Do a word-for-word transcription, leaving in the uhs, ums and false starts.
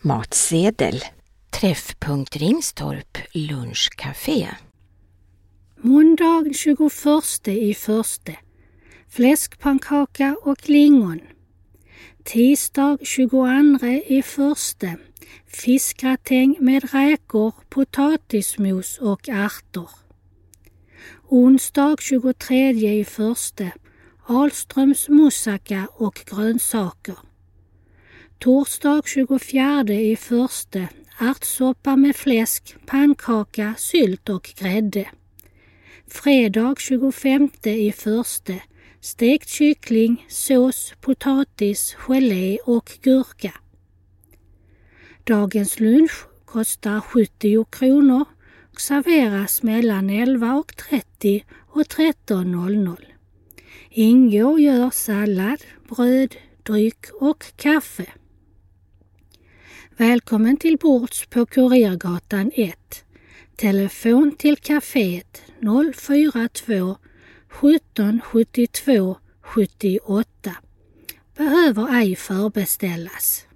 Matsedel. Träffpunkt Ringstorp lunchcafé. Måndag tjugoförsta i första. Fläskpannkaka och lingon. Tisdag tjugoandra i första. Fiskgratäng med räkor, potatismos och ärtor. Onsdag tjugotredje i första. Ahlströms moussaka och grönsaker. Torsdag tjugofjärde i första. Ärtsoppa med fläsk, pannkaka, sylt och grädde. Fredag tjugofemte i första. Stekt kyckling, sås, potatis, gelé och gurka. Dagens lunch kostar sjuttio kronor och serveras mellan elva och trettio och tretton noll noll. Ingår gör sallad, bröd, dryck och kaffe. Välkommen till bords på Kurirgatan ett. Telefon till kaféet noll fyra två sjutton sjuttiotvå sjuttioåtta. Behöver ej förbeställas.